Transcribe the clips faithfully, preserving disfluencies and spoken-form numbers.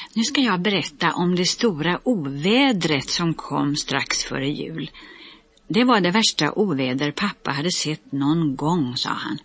Nu ska jag berätta om det stora ovädret som kom strax före jul. Det var det värsta oväder pappa hade sett någon gång, sa han.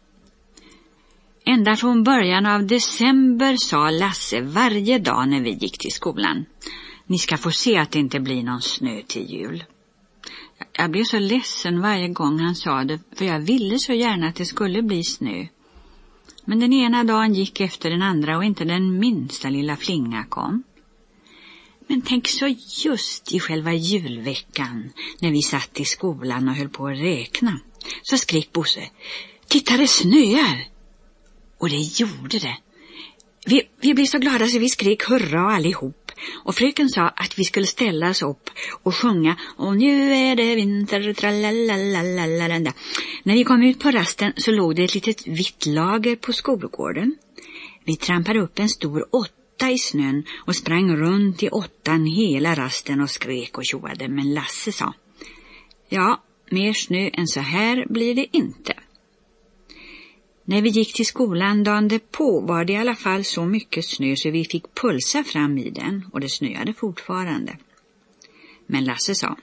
Ända från början av december sa Lasse varje dag när vi gick till skolan: ni ska få se att det inte blir någon snö till jul. Jag blev så ledsen varje gång han sa det, för jag ville så gärna att det skulle bli snö. Men den ena dagen gick efter den andra och inte den minsta lilla flinga kom. Men tänk så just i själva julveckan, när vi satt i skolan och höll på att räkna, så skrek Bosse: titta, det snöar! Och det gjorde det. Vi, vi blev så glada så vi skrek hurra allihop. Och fröken sa att vi skulle ställa oss upp och sjunga: och nu är det vinter, tralalalalalalala. När vi kom ut på rasten så låg det ett litet vitt lager på skolgården. Vi trampade upp en stor åtta i snön och sprang runt i åttan hela rasten och skrek och tjoade. Men Lasse sa: ja, mer snö än så här blir det inte. När vi gick till skolan dagen därpå var det i alla fall så mycket snö så vi fick pulsa fram i den, och det snöade fortfarande. Men Lasse sa: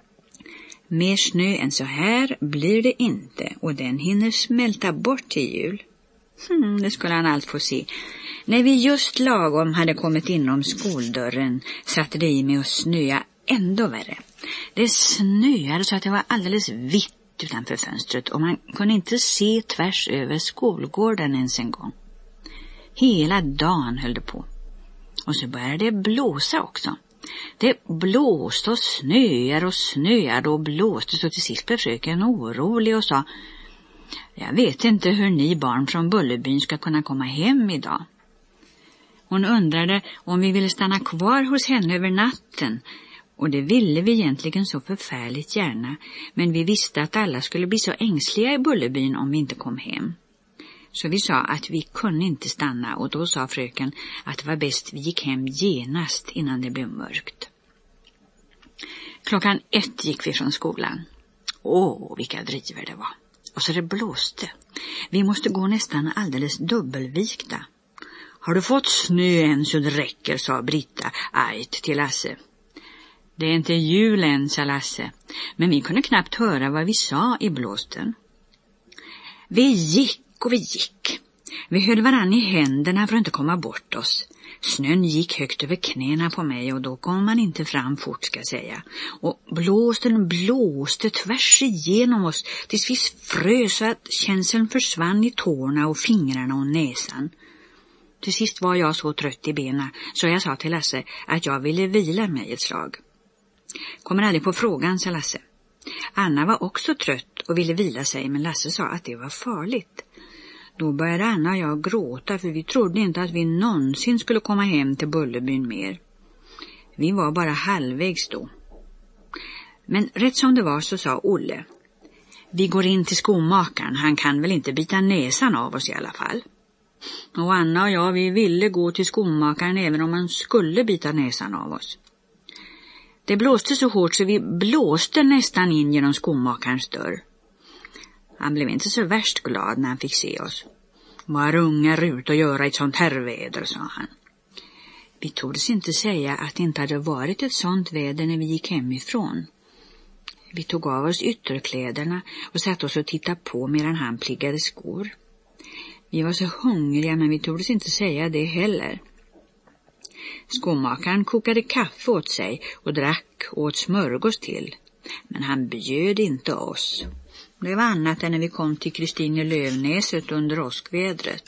mer snö än så här blir det inte, och den hinner smälta bort till jul. Hmm, det skulle han allt få se. När vi just lagom hade kommit inom skoldörren satte det i med att snöa ändå värre. Det snöade så att det var alldeles vitt utanför fönstret och man kunde inte se tvärs över skolgården ens en gång. Hela dagen höll det på. Och så började det blåsa också. Det blåste och snöade och snöade och blåste, så till sist blev fröken orolig och sa: jag vet inte hur ni barn från Bullerbyn ska kunna komma hem idag. Hon undrade om vi ville stanna kvar hos henne över natten. Och det ville vi egentligen så förfärligt gärna, men vi visste att alla skulle bli så ängsliga i Bullerbyn om vi inte kom hem. Så vi sa att vi kunde inte stanna, och då sa fröken att det var bäst vi gick hem genast innan det blev mörkt. Klockan ett gick vi från skolan. Åh, vilka driver det var. Och så det blåste. Vi måste gå nästan alldeles dubbelvikta. Har du fått snö än så det räcker, sa Britta argt till Lasse. Det är inte jul än, sa Lasse, men vi kunde knappt höra vad vi sa i blåsten. Vi gick och vi gick. Vi höll varann i händerna för att inte komma bort oss. Snön gick högt över knäna på mig och då kom man inte fram fort, ska jag säga. Och blåsten blåste tvärs igenom oss tills vi frös så att känseln försvann i tårna och fingrarna och näsan. Till sist var jag så trött i benen så jag sa till Lasse att jag ville vila mig ett slag. Kommer aldrig på frågan, sa Lasse. Anna var också trött och ville vila sig, men Lasse sa att det var farligt. Då började Anna och jag gråta, för vi trodde inte att vi någonsin skulle komma hem till Bullerbyn mer. Vi var bara halvvägs då. Men rätt som det var så sa Olle: vi går in till skomakaren, han kan väl inte bita näsan av oss i alla fall. Och Anna och jag, vi ville gå till skomakaren även om han skulle bita näsan av oss. Det blåste så hårt så vi blåste nästan in genom skomakarens dörr. Han blev inte så värst glad när han fick se oss. Vad har ungar ut och göra i ett sånt här väder, sa han. Vi tordes inte säga att det inte hade varit ett sånt väder när vi gick hemifrån. Vi tog av oss ytterkläderna och satt oss och tittade på medan han pliggade skor. Vi var så hungriga, men vi tordes inte säga det heller. Skomakaren kokade kaffe åt sig och drack och åt smörgås till. Men han bjöd inte oss. Det var annat än när vi kom till Kristine Lövnäset under åskvädret.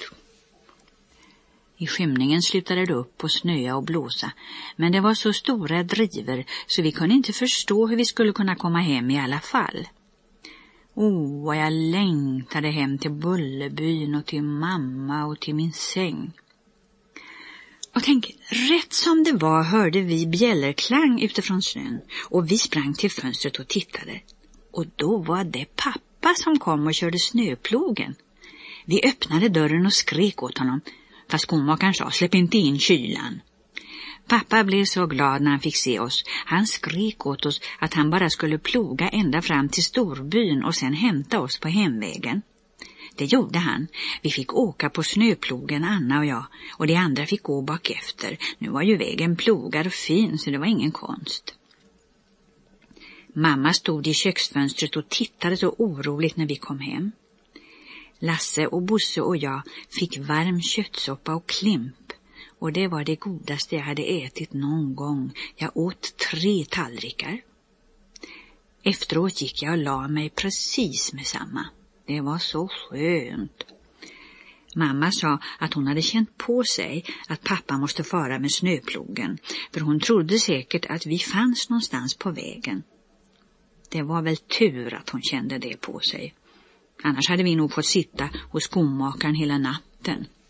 I skymningen slutade det upp och snöa och blåsa. Men det var så stora driver så vi kunde inte förstå hur vi skulle kunna komma hem i alla fall. Åh, vad jag längtade hem till Bullerbyn och till mamma och till min säng. Och tänk, rätt som det var hörde vi bjällerklang utifrån snön och vi sprang till fönstret och tittade. Och då var det pappa som kom och körde snöplogen. Vi öppnade dörren och skrek åt honom, fast skomakaren sa: släpp inte in kylan. Pappa blev så glad när han fick se oss. Han skrek åt oss att han bara skulle ploga ända fram till storbyn och sen hämta oss på hemvägen. Det gjorde han. Vi fick åka på snöplogen, Anna och jag, och de andra fick gå bak efter. Nu var ju vägen plogad och fin, så det var ingen konst. Mamma stod i köksfönstret och tittade så oroligt när vi kom hem. Lasse och Bosse och jag fick varm köttsoppa och klimp, och det var det godaste jag hade ätit någon gång. Jag åt tre tallrikar. Efteråt gick jag och la mig precis med samma. Det var så skönt. Mamma sa att hon hade känt på sig att pappa måste fara med snöplogen, för hon trodde säkert att vi fanns någonstans på vägen. Det var väl tur att hon kände det på sig. Annars hade vi nog fått sitta hos skomakaren hela natten.